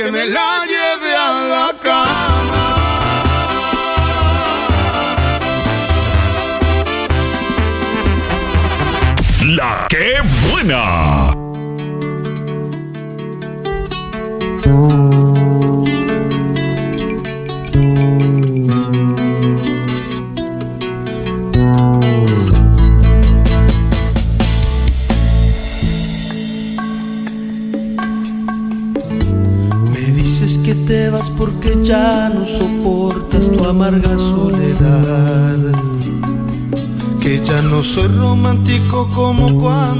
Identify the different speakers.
Speaker 1: que me la lleve a la cama.
Speaker 2: La que buena.
Speaker 3: Te vas porque ya no soportas tu amarga soledad, que ya no soy romántico como cuando